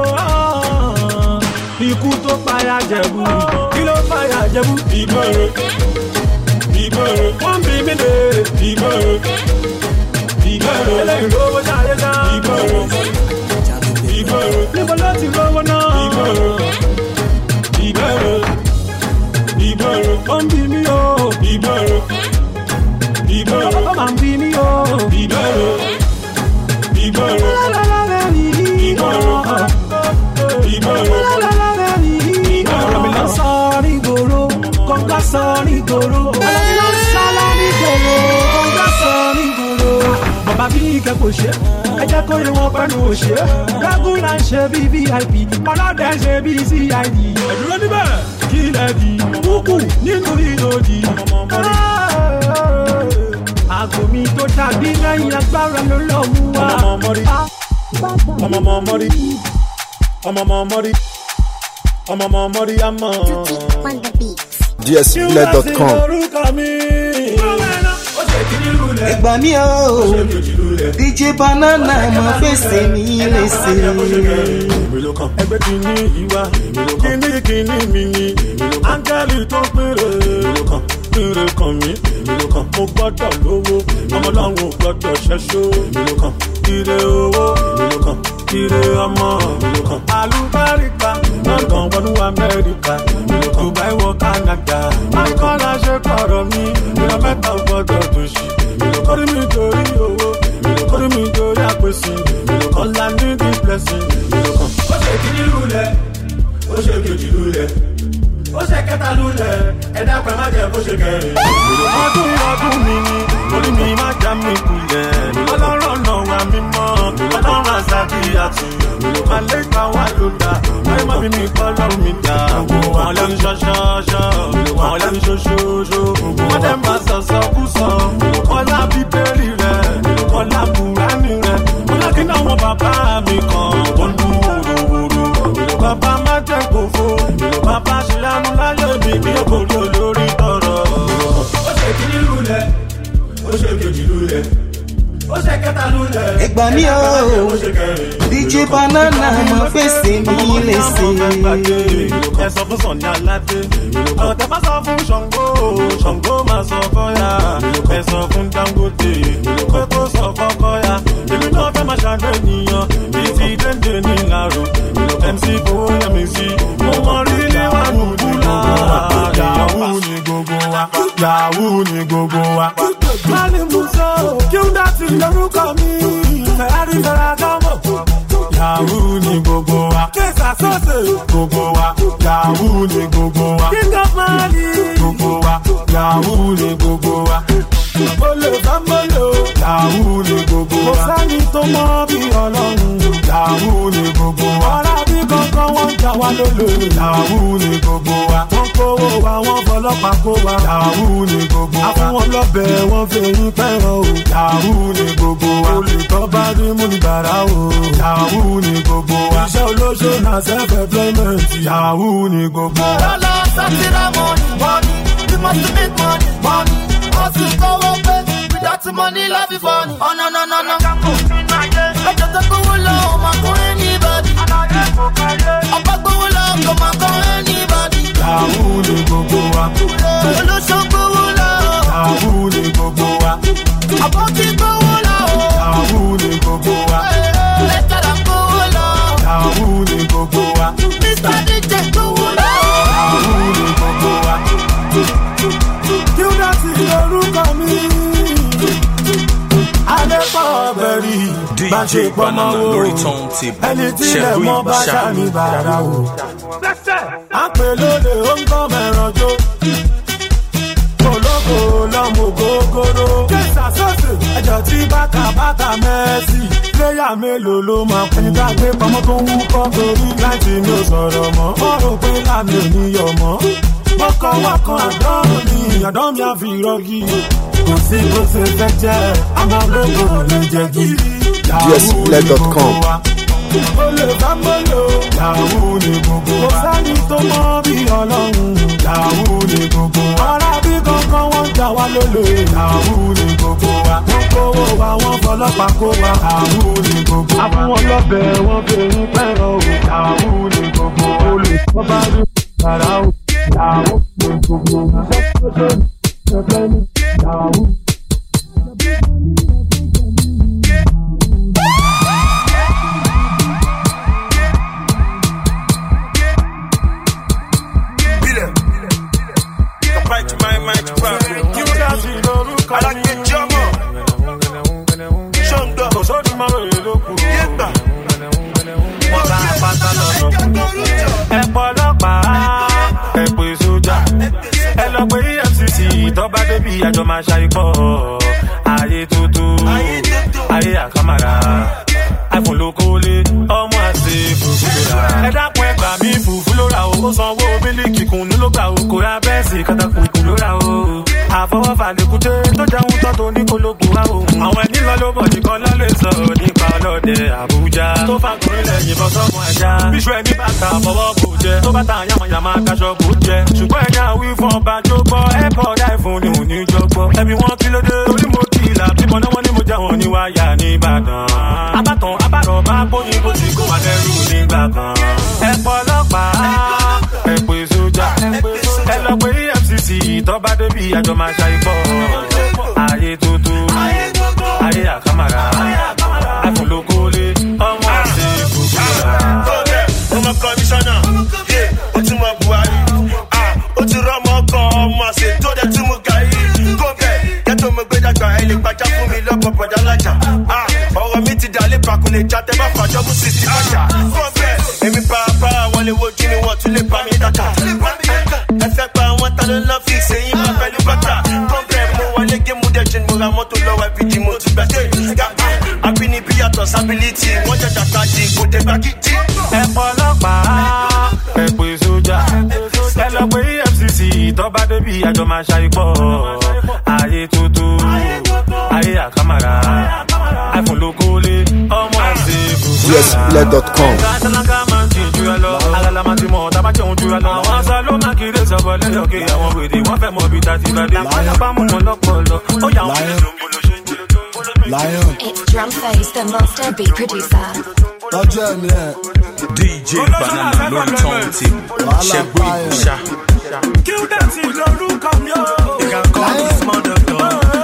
Speaker 2: ikú tó payà jẹ̀bú kí ló payà jẹ̀bú ìbẹ̀rẹ̀ ìbẹ̀rẹ̀ wọ́n bí mi lè ìbẹ̀rẹ̀ ìbẹ̀rẹ̀ eléyìí lówó sáré sá ìbẹ̀rẹ̀ ìbẹ̀rẹ̀ níbo ló ti rówó náà ìbẹ̀rẹ̀ ìbẹ̀rẹ̀ ìbẹ̀rẹ̀ wọ́n bí mi ó ìbẹ̀rẹ̀ ìbẹ̀rẹ̀ wọ́n máa ń bí mi ó ìbẹ̀rẹ̀ ìbẹ̀rẹ̀ ìbẹ̀rẹ̀ ìbẹ̀rẹ̀. Sọ́ọ́rí gbòòrò, kọ́ńgá sọ́ọ́rí gbòòrò. Sọ́ọ́rí gbòòrò, kọ́ńgá sọ́ọ́rí gbòòrò. Bàbá bí ike kò ṣe, ẹ jẹ́ kó yẹ wọn pẹ́nu òṣè. Rẹ́gúlà ń ṣe bí V I P, ọlọ́dẹ ń ṣe bí C I D. Ẹ̀dúró níbẹ̀, kí lẹ di? Kúkú nínú ìlòdì. Àgò mi tó dàbí lẹ́yìn agbára ló lọ́ mú wa. Ọmọ mọ́rí, ọmọ mọ́rí, ọmọ mọ́rí. I'm a mama, I'm a
Speaker 5: D S Play dot com.
Speaker 6: Ẹgbà mi o, D J Banana mo fèsì mi lèsè.
Speaker 2: Ẹgbẹ́ kìíní ìwà, kìíní kìíní mi ni, áńgẹ́lì tó péré, péré kan mi, mo gbọ́dọ̀ lówó, ọmọ láwọn ò gbọ́dọ̀ ṣẹ́ṣó, ire owó, ire ọmọ, àlùbáríkà, London wọnú Amẹ́ríkà, Dubai wọ Canada, Akọ́lá ṣe kọ̀rọ̀ mi, ìrọ̀ mẹ́ta gbọ́dọ̀ tó ṣì, kórí mi torí owó, kórí mi torí àpèsè, ọ̀la ní the blessing. Ó ṣe kìíní lulẹ̀, ó ṣe kejì lulẹ̀, ó ṣe kẹta lulẹ̀, ẹ̀dá pẹ̀ má jẹ́ kó ṣe kẹrin. Ọdún ọdún mi ni, orí mi má já mi kulẹ̀, ọlọ́run ọ̀nà wa mímọ́, ọlọ́run àzàbí àtù, àlékà wà ló dá, ayé má bí mi kọ́ lọ́run mi dá. Àwọn lẹ́nu ṣọ́ṣọ́ṣọ́, àwọn lẹ́nu ṣoṣooṣo, wọ́n dẹ̀ máa sọ̀sọ̀ kú sọ, ọlá bíbélì rẹ̀, ọlá kùránì rẹ̀, ọlá kí náà wọn bàbá mi kan, tó ń dún wòròwòrò. Bàbá má jẹ́ gbòfo, bàbá ṣe lánú láyé mi bí òkòrò lórí tọrọ. Ó ṣe kìíní lulẹ̀, ó ṣe kejì lulẹ̀, ó ṣe kẹta lulẹ̀.
Speaker 6: Ẹgbà mi o, D J Banana mo fèsì mi lèsè.
Speaker 2: Ẹ sọ fún Sọ̀ni Aládé, ọ̀tẹ̀ bá sọ fún Ṣàngó, Ṣàngó máa sọ fọ́yà. Ẹ sọ fún Dangote, pé kó sọ fọ́kọ́yà. Èmi náà fẹ́ máa ṣàgbé ènìyàn, bíi ti dénde ní ìlàrò. M C fowó yẹmi sí, mo mọ rí níwájú dúlà. Yahoo ni gbogbo wa, Yahoo ni gbogbo wa. Mali Musa, kí ó dá sí lórúkọ mi, Ferrari Ferragamo. Yahoo ni gbogbo wa, Kesa Sose, gbogbo wa, Yahoo ni gbogbo wa, King of Mali, gbogbo wa, Yahoo ni gbogbo wa. Olè Bambolo, Yahoo ni gbogbo wa. Kò sẹ́ni tó mọ bí Ọlọ́run. wá lólè. Yahoo ni gbogbo wa. Wọ́n kówó wa, wọ́n fọlọ́pàá kó wa. Yahoo ni gbogbo wa. Àfún wọn lọ́bẹ̀, wọ́n fẹ̀yìn pẹ̀rọ o. Yahoo ni gbogbo wa. Olè tó bá rí mú ní bàrà o. Yahoo ni gbogbo wa. Iṣẹ́ olóṣó na self-employment. Yahoo ni gbogbo wa.
Speaker 10: Lọ́lá sátírà money, money, you must make money, money. Hustle go up, without the money, life is funny. Oh no no no no. Ẹjọ́ tó gbówó lọ, ó máa kọ́ anybody. Ọba gbówó lọ, kò máa kọ́ anybody.
Speaker 2: Yahoo ni gbogbo wa.
Speaker 10: Olóṣó gbówó lọ.
Speaker 2: Yahoo ni gbogbo wa.
Speaker 10: Àbọ̀kí gbówó lọ.
Speaker 2: Yahoo ni gbogbo wa.
Speaker 10: Lẹ́tàrà gbówó lọ.
Speaker 2: Yahoo ni gbogbo wa.
Speaker 10: Mister D J gbówó lọ.
Speaker 2: Yahoo ni gbogbo wa. Qdotty lorúkọ mi. Alẹ́pọ̀ bẹ̀rì bá ṣe pọ́nmọ́ wo. Ẹni tí ilẹ̀ mọ́ bá ṣàmì bàrà o. À ń pè lóde ó ń kọ́ mẹ́ràn jó. Ológo lọ́mọ gógóró. Kéésà sọ́ọ̀sì ẹjọ́ tí bàtà bàtà mẹ́sì. Pléyà mélòó ló máa kú? Ẹni tá a gbé pamọ́ tó ń wúkọ́ torí láti mi ò sọ̀rọ̀ mọ́. Wọ́n rò pé láàmì ò ní yọ̀ mọ́. Wọ́kọ̀ wọ́kọ̀ àdán mi, àdán mi àfi rọ́gì. Kò sí bó ṣe fẹ́ jẹ́, àmọ́ ológo lè jẹ́ gírí.
Speaker 5: d s play dot com.
Speaker 2: Olè bá mọ́lò, Yahoo ni gbogbo wa. Kò sẹ́ni tó mọ́ bí ọlọ́run, Yahoo ni gbogbo wa. Ọ̀rá bí kankan wọ́n jà wá lólè, Yahoo ni gbogbo wa. Wọ́n kówó wa, wọ́n fọlọ́pàá kó wa, Yahoo ni gbogbo wa. Àfún wọn lọ́bẹ̀, wọ́n fèrè pẹ̀rọ o, Yahoo ni gbogbo wa. Olè wọ́n bá rí bàrà o, Yahoo ni gbogbo wa. Yahoo.
Speaker 11: Tọ́ba débi àjọ máa ṣàìpọ̀ ayé tuntun ayé àkàmàrà iPhone ló kólé ọmọ àti fùfú lóra. Ẹ dákun ẹ gbà mí fùfú lóra o. Ó sanwó mílíkì kùnú ló gbà o. Kò ra bẹ́ẹ̀sì kátàkùnkùn lóra o. Àfọwọ́fà lèkúté tó jẹun tán tó ní kólógùn wá o. Àwọn ẹni lọ ló bọ̀ nìkan lọ lè sọ nípa ọlọ́dẹ Àbújá. Tó fàkùnrin lẹ̀ yìnbọn sọ́gun ẹja. Bíṣu ẹni bàtà fọwọ́ kò jẹ. Tó bàtà yàmàyàmà daṣọ kò jẹ. Ṣùgbọ́n ẹ̀yà wí fún ọba jó gbọ́. Ẹ̀pọ̀ iPhone ni òní jọ gbọ́. Ẹbí wọn kí ló dé? Torí mo kì í là bímọ náà wọ́n ní mo jẹ́ wọn ní wáyà ní Ìbàdàn. Abátàn abárọ̀ máa bóyin bó ti kó wà lẹ́rù nígbà kan. Ẹ̀pọ̀ ọlọ́pàá, ẹ̀pọ̀ sójà, ẹ lọ pé E F C C tọ́ba débi àjọ máa ṣàìpọ̀ ayé tuntun ayé àkàmàrà iPhone ló kólé ọmọ àti fùfú lóra.
Speaker 3: Ọmọ kọmíṣánná, ó ti mọ Buhari, ó ti rọ́mọ kan ọmọ àṣẹ tó dẹ̀ tí mo gà yìí. Kó bẹ̀ kẹ́tọ́ mo gbé dàgbà ẹ lè gbàjá fún mi lọ́pọ̀ bọ̀dá lájà. Ọ̀rọ̀ mi ti dà lé pàkúlẹ̀ já tẹ́ bá fàjọ́ bú sí sí bàjá. Kó bẹ̀ èmi pàápà wọlé wojú ni wọ́n tún lè bá mi dàkà. Ẹ fẹ́ pa àwọn ta ló lọ́ fi ṣèyí máa pẹ̀lú bàtà. Kó bẹ̀ mo wọlé gé mu dẹ́jìn mo ra mọ́tò lọ́wọ́ ẹbí di mo ti gbà dé. Abínibí yàtọ̀ sábìlítì wọ́n jẹ́ jàkadì kò dé gbàgídí.
Speaker 11: Ẹ̀pọ̀ ọlọ́pàá, ẹ̀pọ̀ sójà, ẹ lọ pé E F C C tọ́ba débi àjọ máa ṣàìpọ̀ ayé tuntun ayé àkàmàrà iPhone ló kólé ọmọ àti fùfú lóra.
Speaker 5: d s play dot com.
Speaker 11: Kásánáká máa ń ti jura lọ, alala máa ti mọ̀ tábà jẹun jura lọ. Àwọn aṣọ ló máa kiri sọ̀bọ̀ lẹ́yọ̀ kí àwọn wèrè wọ́n fẹ́ mọ bí ta ti bá dé. Wọ́n bá mú wọn lọ́pọ̀lọ́, ó yà wọ́n lè lóńgbò ló ṣe ń jẹ.
Speaker 12: It's Drumface, the master beat producer.
Speaker 13: Tọ́jú ẹ̀mí ẹ̀.
Speaker 14: D J Banana lórí tọ́ǹtì. Ṣẹ́gun ìbùṣà.
Speaker 2: Qdotty lorúkọ mi o.
Speaker 14: You can call me small doctor.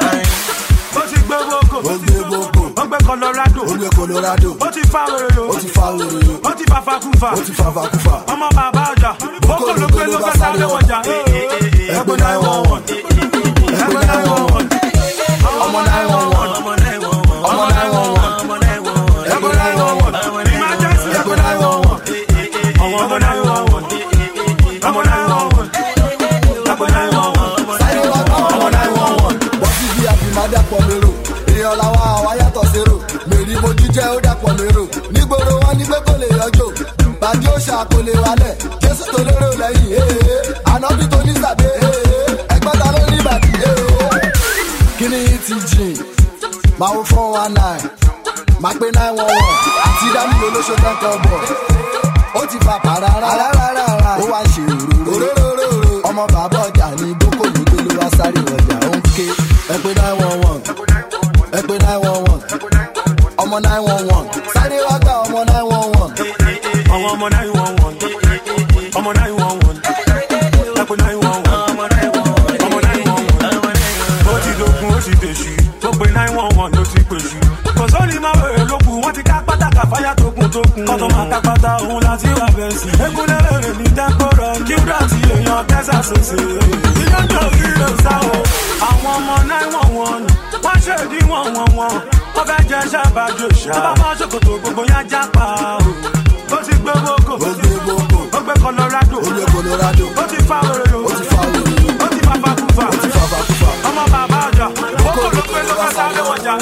Speaker 2: Ó ti gbé boko.
Speaker 13: Ó gbé boko.
Speaker 2: Ó gbé Colorado.
Speaker 13: Ó gbé Colorado.
Speaker 2: Ó ti fa òrèrò.
Speaker 13: Ó ti fa òrèrò.
Speaker 2: Ó ti fa fakufa.
Speaker 13: Ó ti fa fakufa.
Speaker 2: Ọmọ bàbá ọjà. Boko ló gbé ló fẹ́ sáré wọjà. Ẹgbẹ́ náà wọ̀ wọ̀n. Ẹgbẹ́ náà wọ̀ wọ̀n. Ọmọ náà wọ̀ wọ̀n. Ọmọ náà wọ̀ wọ̀n. Ọmọ náà wọ̀ wọ̀n. Ẹgbẹ́ náà wọ̀ wọ̀n. Emergency. Ẹgbẹ́ náà wọ̀ wọ̀n. Ọmọ náà wọ̀ wọ̀n. Ọmọ náà wọ̀ wọ̀n. Ẹgbẹ́ náà wọ̀ wọ̀n.
Speaker 13: Sáré wá kọ́ ọmọ náà wọ̀ wọ̀n. Bọ́sí bí àfimá dàpọ̀ lérò. Èèyàn làwa àwa yàtọ̀ sérò. Mèrí mo jíjẹ́ ó dàpọ̀ lérò. Nígboro wọn ní pé kò lè yọjò. bàjẹ́ òṣà kò lè wálẹ̀ jésù tó lérò lẹ́yìn ànábì tó ní sàdé ẹgbẹ́ ta ló ní ìbàdí. kí ni ti jìn máa wo four one nine máa pé nine one one àti dání olóṣó kankan bọ̀ ó ti fa pàràrà ó wá ṣe òróró ọmọ bàbá ọjà ní boko ló gbé ló wá sáré ọjà ó ń ké ẹ pé nine one one ẹ pé nine one one ọmọ nine one one sáré wá gbà ọmọ nine one one.
Speaker 11: ọmọ ọmọ nine one one ọmọ nine one one ẹ pé nine one one ọmọ nine one one ó ti dókun ó ti dèṣù ó pé nine one one ló ti pèsè kò sóni máa wẹ̀rẹ̀ lókun wọ́n ti ká pátákà fáyà tókun tókun kọ́tọ̀ máa ká pátá òun láti wà bẹ́ẹ̀ sí. ekunlẹ̀ rẹ̀ ní dẹ́kọ̀rọ̀ kí ó dàtí èèyàn tẹ́sà sòsè. ìyọ́jọ́ kí ló sá o. àwọn ọmọ nine one one wọ́n ṣe ìdí wọ̀n wọ̀n wọ̀n wọ́n fẹ́ jẹ́ sábàjọ́ ṣá. tó bá máa ṣòkòtò gbogbo yá jápa o. ó ti gbé boko ó gbé colorado ó ti fa òrèrò ó ti fa fakufa ọmọ bàbá ọjà ó kò ló pé ló bá sáré wọjà.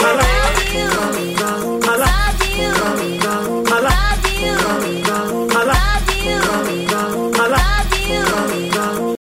Speaker 11: I love you, I love you, I love you.